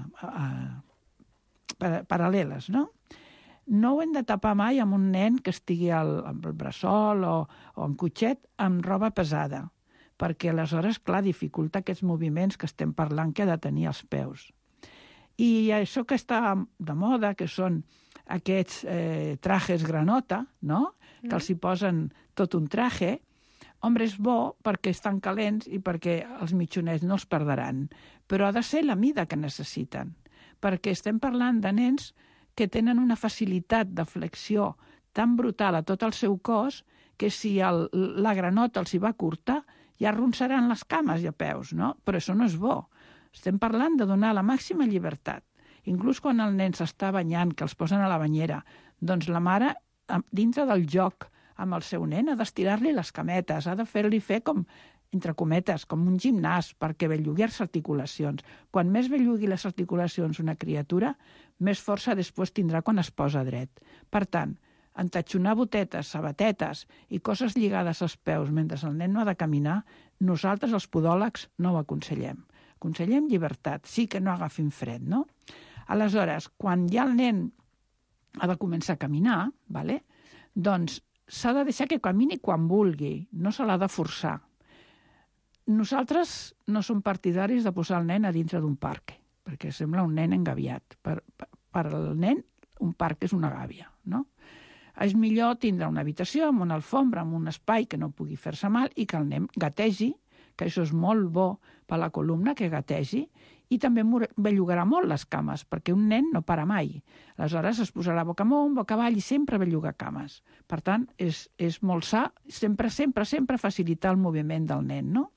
uh, paral·leles, no? No ho hem de tapar mai amb un nen que estigui al, al bressol o, o en cotxet amb roba pesada, perquè aleshores, clar, dificulta aquests moviments que estem parlant que ha de tenir als peus. I això que està de moda, que són aquests eh, trajes granota, no? Mm. Que els hi posen tot un traje, home, és bo perquè estan calents i perquè els mitjonets no els perdran, però ha de ser la mida que necessiten, perquè estem parlant de nens que tenen una facilitat de flexió tan brutal a tot el seu cos que si el, la granota els hi va curta ja arronsaran les cames i a peus, no? Però això no és bo. Estem parlant de donar la màxima llibertat. Inclús quan el nen s'està banyant, que els posen a la banyera, doncs la mare, dintre del joc amb el seu nen, ha d'estirar-li les cametes, ha de fer-li fer com, entre cometes, com un gimnàs, perquè bellugui les articulacions. Quan més bellugui les articulacions una criatura, més força després tindrà quan es posa dret. Per tant, entatxonar botetes, sabatetes i coses lligades als peus mentre el nen no ha de caminar, nosaltres, els podòlegs, no ho aconsellem. Aconsellem llibertat, sí que no agafin fred, no? Aleshores, quan ja el nen ha de començar a caminar, vale? Doncs s'ha de deixar que camini quan vulgui, no se l'ha de forçar. Nosaltres no som partidaris de posar el nen a dintre d'un parc, perquè sembla un nen engaviat. Per, per, per al nen, un parc és una gàbia, no? És millor tindre una habitació amb una alfombra, amb un espai que no pugui fer-se mal i que el nen gategi, que això és molt bo per la columna, que gategi, i també bellugarà molt les cames, perquè un nen no para mai. Aleshores es posarà boca amunt, boca avall i sempre belluga cames. Per tant, és, és molt sa, sempre, sempre, sempre facilitar el moviment del nen, no?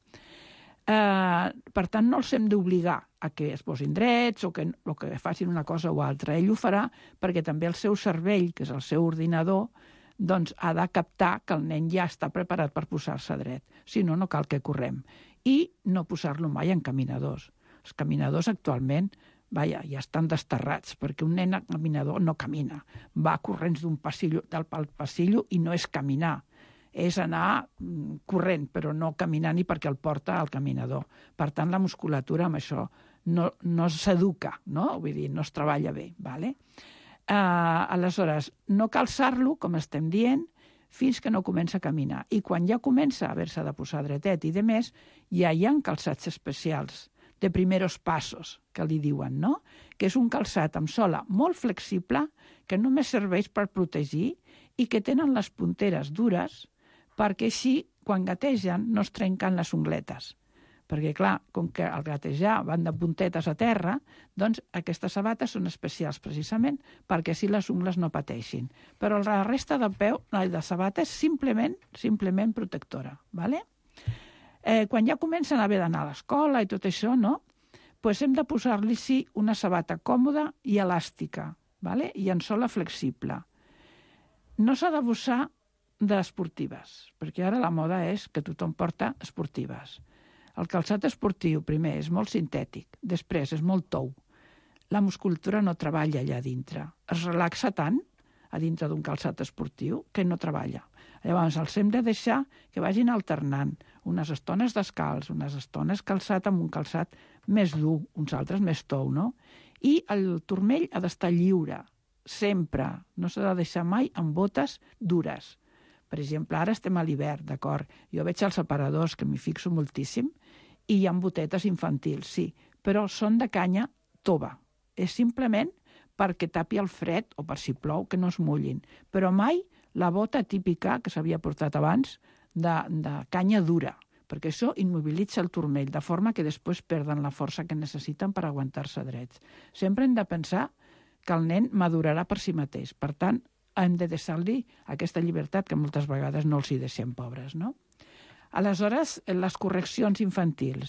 Eh, per tant, no els hem d'obligar a que es posin drets o que, o que facin una cosa o altra. Ell ho farà perquè també el seu cervell, que és el seu ordinador, doncs ha de captar que el nen ja està preparat per posar-se dret. Si no, no cal que correm. I no posar-lo mai en caminadors. Els caminadors actualment, vaja, ja estan desterrats, perquè un nen caminador no camina. Va corrents d'un passillo, del passillo i no és caminar. És anar corrent, però no caminar ni perquè el porta al caminador. Per tant, la musculatura amb això no, no s'educa, no? Vull dir, no es treballa bé, vale? Uh, aleshores, no calçar-lo, com estem dient, fins que no comença a caminar. I quan ja comença a haver-se de posar dretet i de més, ja hi ha calçats especials de primeros passos, que li diuen, no? Que és un calçat amb sola molt flexible, que només serveix per protegir i que tenen les punteres dures perquè així, quan gategen, no es trenquen les ungletes. Perquè, clar, com que al gatejar van de puntetes a terra, doncs aquestes sabates són especials precisament perquè així les ungles no pateixin. Però la resta de peu, de sabata, és simplement, simplement protectora, ¿vale? Eh, quan ja comencen a haver d'anar a l'escola i tot això, no? Pues hem de posar-li, sí, una sabata còmoda i elàstica, ¿vale? I en sola flexible. No s'ha d'abusar d'esportives, perquè ara la moda és que tothom porta esportives. El calçat esportiu, primer, és molt sintètic, després és molt tou. La musculatura no treballa allà dintre. Es relaxa tant a dintre d'un calçat esportiu que no treballa. Llavors, els hem de deixar que vagin alternant unes estones descalç, unes estones calçat amb un calçat més dur, uns altres més tou, no? I el turmell ha d'estar lliure, sempre. No s'ha de deixar mai amb botes dures. Per exemple, ara estem a l'hivern, d'acord? Jo veig els aparadors, que m'hi fixo moltíssim, i hi ha botetes infantils, sí, però són de canya tova. És simplement perquè tapi el fred o per si plou, que no es mullin. Però mai la bota típica que s'havia portat abans de, de canya dura, perquè això immobilitza el turmell, de forma que després perden la força que necessiten per aguantar-se drets. Sempre hem de pensar que el nen madurarà per si mateix. Per tant, hem de deixar-li aquesta llibertat que moltes vegades no els hi deixem pobres, no? Aleshores, les correccions infantils.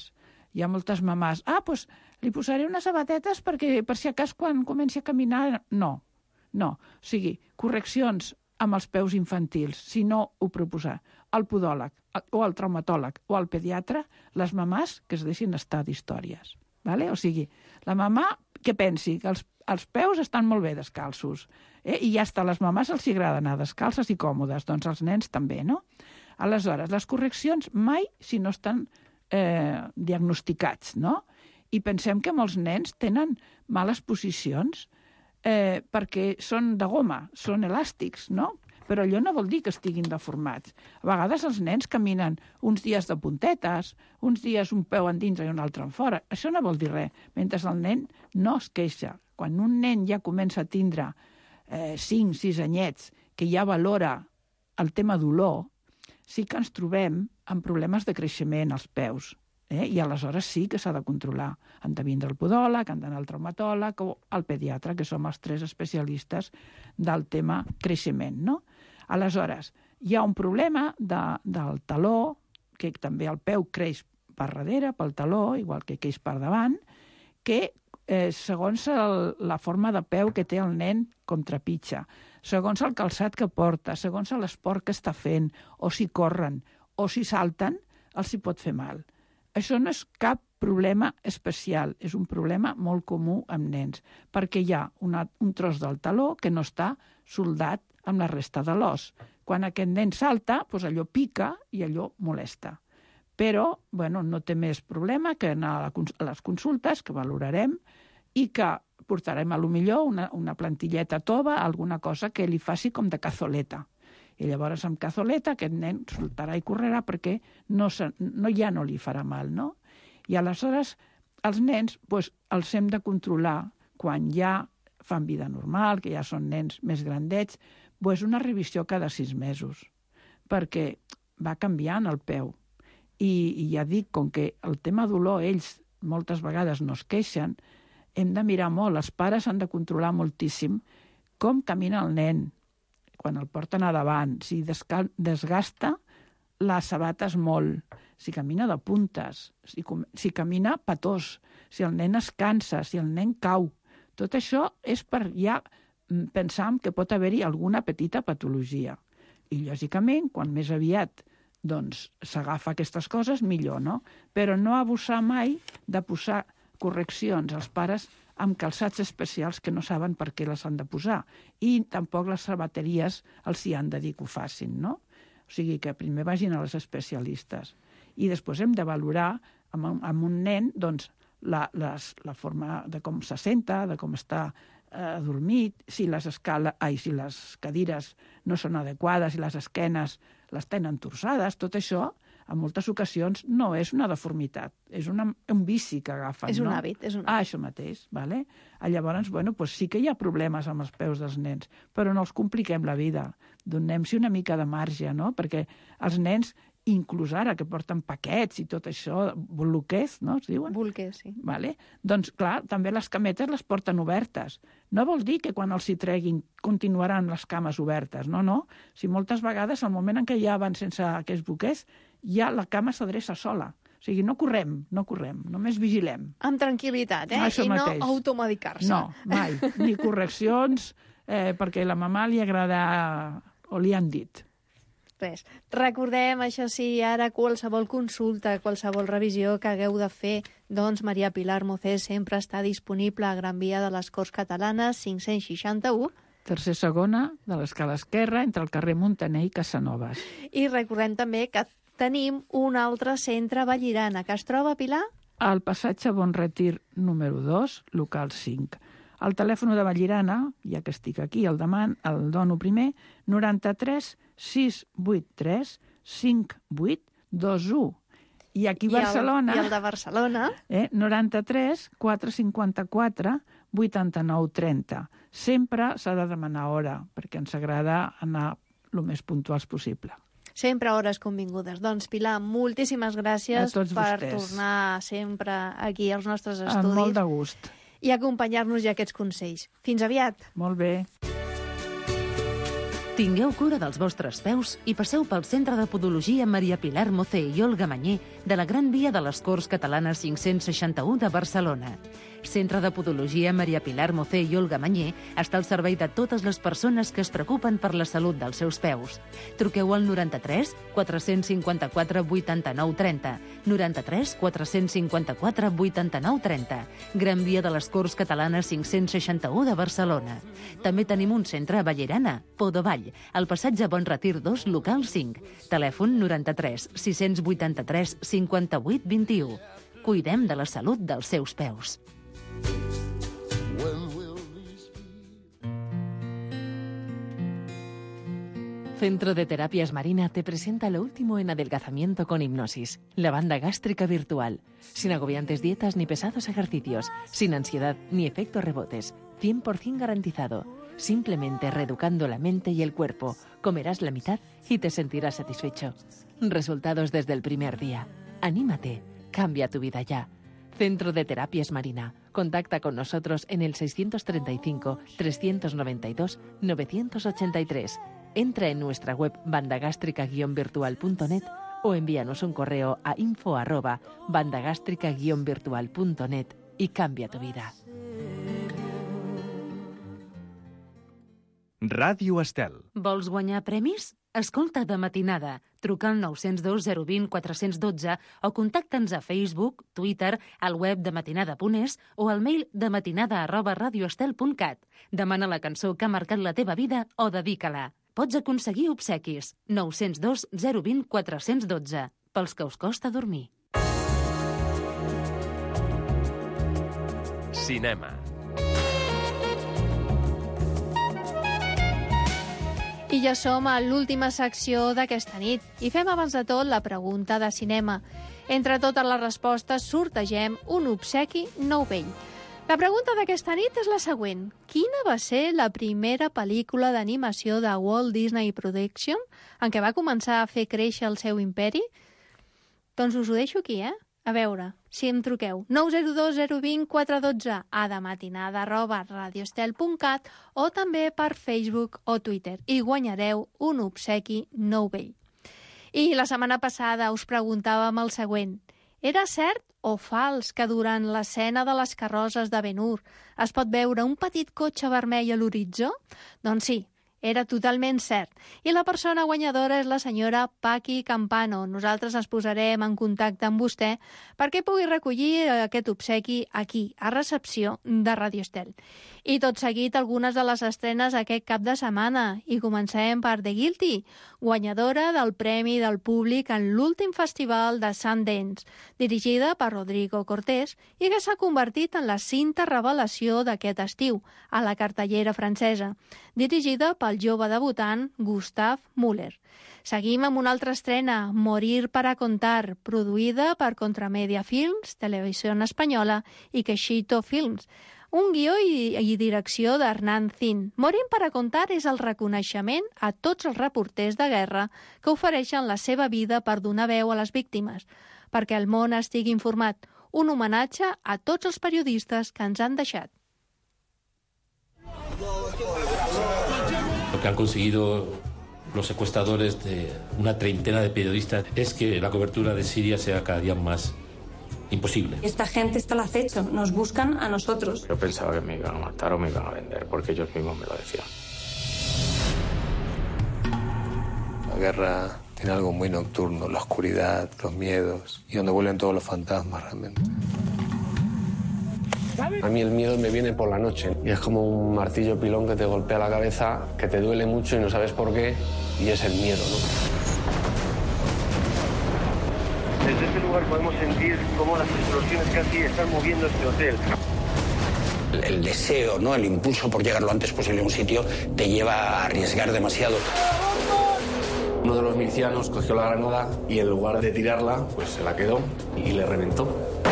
Hi ha moltes mamàs. Ah, doncs li posaré unes sabatetes perquè per si acas quan comenci a caminar... No, no. O sigui, correccions amb els peus infantils, si no ho proposa el podòleg o el traumatòleg o el pediatre, les mamàs que es deixin estar d'històries. Vale? O sigui, la mamà que pensi que els, els peus estan molt bé descalços, eh? I ja està, a les mamàs els agrada anar descalces i còmodes, doncs els nens també, no? Aleshores, les correccions mai si no estan eh, diagnosticats, no? I pensem que molts nens tenen males posicions eh, perquè són de goma, són elàstics, no? Però allò no vol dir que estiguin deformats. A vegades els nens caminen uns dies de puntetes, uns dies un peu endins i un altre en fora. Això no vol dir res, mentre el nen no es queixa. Quan un nen ja comença a tindre eh, cinc, sis anyets, que ja valora el tema dolor, sí que ens trobem amb problemes de creixement als peus. Eh? I aleshores sí que s'ha de controlar. Han de vindre el podòleg, han d'anar al traumatòleg o al pediatre, que som els tres especialistes del tema creixement, no? Aleshores, hi ha un problema de, del taló, que també el peu creix per darrere, pel taló, igual que creix per davant, que eh, segons el, la forma de peu que té el nen com trepitja, segons el calçat que porta, segons l'esport que està fent, o si corren, o si salten, els hi pot fer mal. Això no és cap problema especial, és un problema molt comú amb nens, perquè hi ha una, un tros del taló que no està soldat amb la resta de l'os. Quan aquest nen salta, doncs allò pica i allò molesta. Però, bueno, no té més problema que anar a, la, a les consultes, que valorarem, i que portarem a lo millor una, una plantilleta tova, alguna cosa que li faci com de cazoleta. I llavors amb cazoleta aquest nen saltarà i correrà perquè no, se, no, ja no li farà mal, no? I aleshores els nens doncs, els hem de controlar quan ja fan vida normal, que ja són nens més grandets, doncs una revisió cada sis mesos, perquè va canviant el peu. I, i ja dic, com que el tema dolor ells moltes vegades no es queixen, hem de mirar molt, els pares han de controlar moltíssim com camina el nen, quan el porten a davant, si desgasta les sabates molt, si camina de puntes, si, si camina petós, si el nen es cansa, si el nen cau. Tot això és per ja pensar que pot haver-hi alguna petita patologia. I, lògicament, quan més aviat doncs, s'agafa aquestes coses, millor, no? Però no abusar mai de posar correccions als pares amb calçats especials que no saben per què les han de posar. I tampoc les sabateries els hi han de dir que ho facin, no? O sigui que primer vagin a les especialistes. I després hem de valorar amb, amb un nen doncs, la, les, la forma de com se senta, de com està eh, adormit, si les, escala, ai, si les cadires no són adequades, si les esquenes les tenen torçades, tot això en moltes ocasions no és una deformitat, és una, un vici que agafen. És un no? hàbit, és un hàbit. Ah, això mateix, vale? Llavors, bueno, pues sí que hi ha problemes amb els peus dels nens, però no els compliquem la vida, donem-s'hi una mica de marge, no? Perquè els nens, inclús ara que porten paquets i tot això, bolquers, no es diuen? Bolquers, sí. Vale? Doncs, clar, també les cametes les porten obertes. No vol dir que quan els hi treguin continuaran les cames obertes, no, no. Si moltes vegades, al moment en què ja van sense aquests bolquers, ja la cama s'adreça sola. O sigui, no correm, no correm, només vigilem. Amb tranquil·litat, eh? Això I mateix. no automedicar-se. No, mai. Ni correccions, eh, perquè a la mamà li agrada o li han dit. Res. Recordem, això sí, ara qualsevol consulta, qualsevol revisió que hagueu de fer, doncs Maria Pilar Mocés sempre està disponible a Gran Via de les Corts Catalanes, cinc-cents seixanta-u. Tercer segona, de l'escala esquerra, entre el carrer Muntaner i Casanovas. I recordem també que tenim un altre centre a Vallirana, que es troba, Pilar? Al passatge Bon Retir número dos, local cinc. El telèfon de Vallirana, ja que estic aquí, el, deman, el dono primer, noranta-tres sis vuit tres cinc vuit dos u. I aquí a Barcelona... I el, I el de Barcelona? Eh, noranta-tres quatre cinquanta-quatre vuitanta-nou trenta. Sempre s'ha de demanar hora, perquè ens agrada anar el més puntuals possible. Sempre hores convingudes. Doncs, Pilar, moltíssimes gràcies per vostès. tornar sempre aquí als nostres estudis. Amb molt de gust. I acompanyar-nos ja aquests consells. Fins aviat. Molt bé. Tingueu cura dels vostres peus i passeu pel Centre de Podologia Maria Pilar Mocé i Olga Mañé de la Gran Via de les Corts Catalanes cinc-cents seixanta-u de Barcelona. Centre de Podologia Maria Pilar Mocé i Olga Mañé està al servei de totes les persones que es preocupen per la salut dels seus peus. Truqueu al noranta-tres quatre-cents cinquanta-quatre vuitanta-nou trenta, noranta-tres quatre-cents cinquanta-quatre vuitanta-nou trenta, Gran Via de les Corts Catalanes cinc-cents seixanta-u de Barcelona. També tenim un centre a Ballerana, Podovall, al passatge Bon Retir dos, local cinc. Telèfon noranta-tres sis-cents vuitanta-tres cinquanta-vuit vint-i-u. Cuidem de la salut dels seus peus. Centro de Terapias Marina te presenta lo último en adelgazamiento con hipnosis, la banda gástrica virtual, sin agobiantes dietas ni pesados ejercicios, sin ansiedad ni efectos rebotes, cien por ciento garantizado. Simplemente reeducando la mente y el cuerpo, comerás la mitad y te sentirás satisfecho. Resultados desde el primer día. Anímate, cambia tu vida ya. Centro de Terapias Marina. Contacta con nosotros en el seiscientos treinta y cinco, trescientos noventa y dos, novecientos ochenta y tres. Entra en nuestra web bandagástrica guion virtual punto net o envíanos un correo a info arroba bandagástrica guion virtual punto net y cambia tu vida. Ràdio Estel. Vols guanyar premis? Escolta de matinada. Truca al nou zero dos zero dos zero quatre un dos o contacta'ns a Facebook, Twitter, al web de matinada punt es o al mail de matinada arroba radioestel punt cat. Demana la cançó que ha marcat la teva vida o dedica-la. Pots aconseguir obsequis. nou zero dos zero dos zero quatre un dos. Pels que us costa dormir. Cinema. I ja som a l'última secció d'aquesta nit i fem abans de tot la pregunta de cinema. Entre totes les respostes sortegem un obsequi nou vell. La pregunta d'aquesta nit és la següent. Quina va ser la primera pel·lícula d'animació de Walt Disney Production en què va començar a fer créixer el seu imperi? Doncs us ho deixo aquí, eh? A veure, si em truqueu nou zero dos zero dos zero quatre un dos a dematinada arroba radioestel punt cat o també per Facebook o Twitter i guanyareu un obsequi nou vell. I la setmana passada us preguntàvem el següent. Era cert o fals que durant l'escena de les carrosses de Ben-Hur es pot veure un petit cotxe vermell a l'horitzó? Doncs sí, era totalment cert. I la persona guanyadora és la senyora Paqui Campano. Nosaltres ens posarem en contacte amb vostè perquè pugui recollir aquest obsequi aquí, a recepció de Radio Estel. I tot seguit algunes de les estrenes aquest cap de setmana. I comencem per The Guilty, guanyadora del Premi del Públic en l'últim festival de Sundance, dirigida per Rodrigo Cortés i que s'ha convertit en la cinta revelació d'aquest estiu, a la cartellera francesa, dirigida pel jove debutant Gustav Müller. Seguim amb una altra estrena, Morir para contar, produïda per Contramedia Films, Televisió Espanyola i Queixito Films. Un guió i, i direcció d'Hernán Zin. Morir para contar és el reconeixement a tots els reporters de guerra que ofereixen la seva vida per donar veu a les víctimes, perquè el món estigui informat. Un homenatge a tots els periodistes que ens han deixat. Lo que han conseguido los secuestradores de una treintena de periodistas es que la cobertura de Siria sea cada día más imposible. Esta gente está al acecho, nos buscan a nosotros. Yo pensaba que me iban a matar o me iban a vender, porque ellos mismos me lo decían. La guerra tiene algo muy nocturno, la oscuridad, los miedos, y donde vuelven todos los fantasmas realmente. A mí el miedo me viene por la noche y es como un martillo pilón que te golpea la cabeza, que te duele mucho y no sabes por qué, y es el miedo, ¿no? Desde este lugar podemos sentir cómo las explosiones casi están moviendo este hotel. El, el deseo, ¿no? El impulso por llegar lo antes posible a un sitio te lleva a arriesgar demasiado. Uno de los milicianos cogió la granada y en lugar de tirarla, pues se la quedó y le reventó.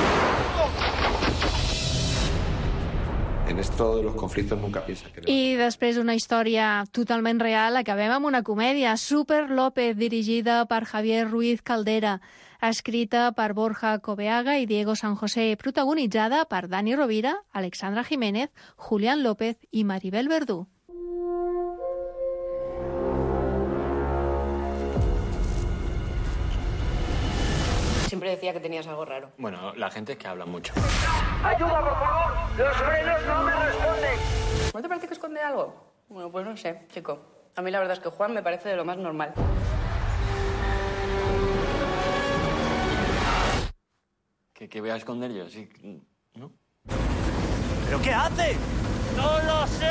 En esto de los conflictos nunca piensas que... I després una història totalment real, acabem amb una comèdia, Super López, dirigida per Javier Ruiz Caldera, escrita per Borja Coveaga i Diego San José, protagonitzada per Dani Rovira, Alexandra Jiménez, Julián López i Maribel Verdú. siempre decía que tenías algo raro. Bueno, la gente es que habla mucho. ¡Ayuda, por favor! ¡Los frenos no me responden! ¿No te parece que esconde algo? Bueno, pues no sé, chico. A mí la verdad es que Juan me parece de lo más normal. ¿Qué, qué voy a esconder yo? Sí, ¿no? ¿Pero qué hace? ¡No lo sé!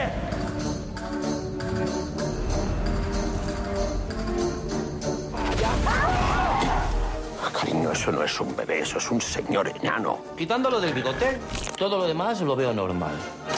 Cariño, eso no es un bebé, eso es un señor enano. Quitándolo del bigote, todo lo demás lo veo normal.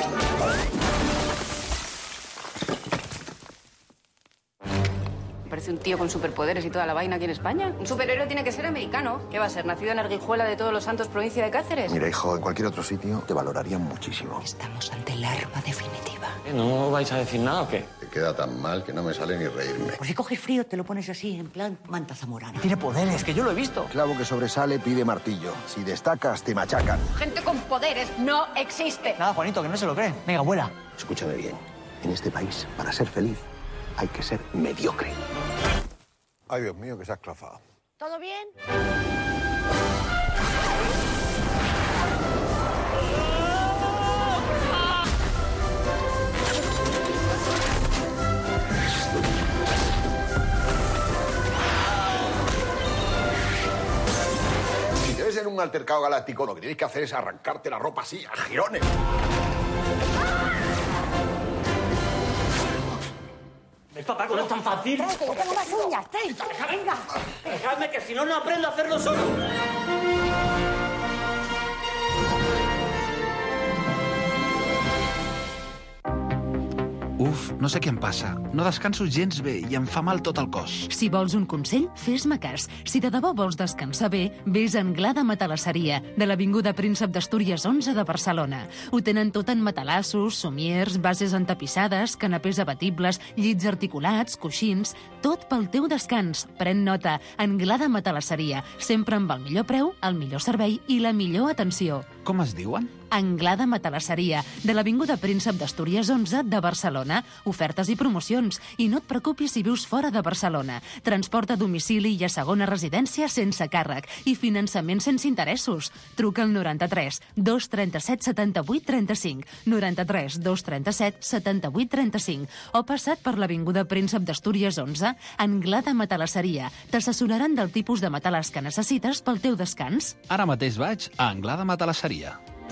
Parece un tío con superpoderes y toda la vaina aquí en España. Un superhéroe tiene que ser americano. ¿Qué va a ser? ¿Nacido en Arguijuela de Todos los Santos, provincia de Cáceres? Mira, hijo, en cualquier otro sitio te valorarían muchísimo. Estamos ante el arma definitiva. ¿No vais a decir nada o qué? Te queda tan mal que no me sale ni reírme. Pues si coges frío te lo pones así, en plan manta zamorana. Tiene poderes, que yo lo he visto. Clavo que sobresale pide martillo. Si destacas, te machacan. Gente con poderes no existe. Nada, Juanito, que no se lo cree. Venga, vuela. Escúchame bien. En este país, para ser feliz, hay que ser mediocre. Ay, Dios mío, que se ha esclafado. ¿Todo bien? Si debes ser un altercado galáctico, lo que tienes que hacer es arrancarte la ropa así, a jirones. Esto, Paco, no es tan fácil. Trae, que yo tengo más uñas, trae. Venga. Dejadme, que si no, no aprendo a hacerlo solo. Uf, no sé què em passa. No descanso gens bé i em fa mal tot el cos. Si vols un consell, fes-me cas. Si de debò vols descansar bé, vés a Anglada Matalasseria, de l'Avinguda Príncep d'Astúries onze de Barcelona. Ho tenen tot en matalassos, somiers, bases entapissades, canapés abatibles, llits articulats, coixins... Tot pel teu descans. Pren nota. Anglada Matalasseria. Sempre amb el millor preu, el millor servei i la millor atenció. Com es diuen? Anglada Matalasseria, de l'Avinguda Príncep d'Astúries onze de Barcelona. Ofertes i promocions. I no et preocupis si vius fora de Barcelona. Transport a domicili i a segona residència sense càrrec. I finançament sense interessos. Truca al noranta-tres dos trenta-set setanta-vuit trenta-cinc, noranta-tres dos trenta-set setanta-vuit trenta-cinc, o passat per l'Avinguda Príncep d'Astúries onze, Anglada Matalasseria. T'assessoraran del tipus de matalàs que necessites pel teu descans. Ara mateix vaig a Anglada Matalasseria.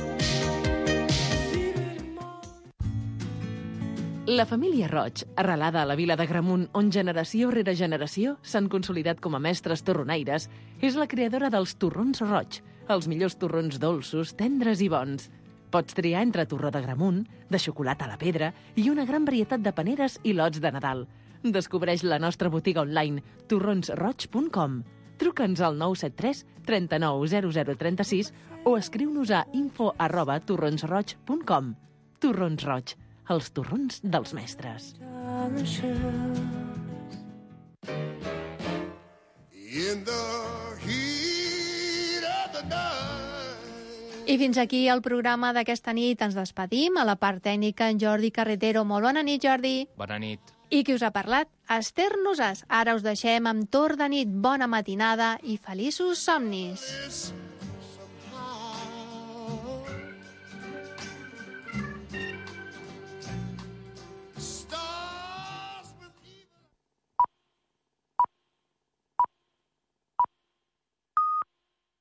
La família Roig, arrelada a la vila de Gramunt, on generació rere generació s'han consolidat com a mestres torronaires, és la creadora dels torrons Roig, els millors torrons dolços, tendres i bons. Pots triar entre torró de Gramunt, de xocolata a la pedra i una gran varietat de paneres i lots de Nadal. Descobreix la nostra botiga online, torrons roig punt com. Truca'ns al nou set tres trenta-nou zero zero trenta-sis o escriu-nos a info arroba torronsroig punt com. Torrons Roig, els torrons dels mestres. I fins aquí el programa d'aquesta nit. Ens despedim. A la part tècnica, en Jordi Carretero. Molt bona nit, Jordi. Bona nit. I qui us ha parlat? Esther Nosàs. Ara us deixem amb Torn de nit. Bona matinada i feliços somnis.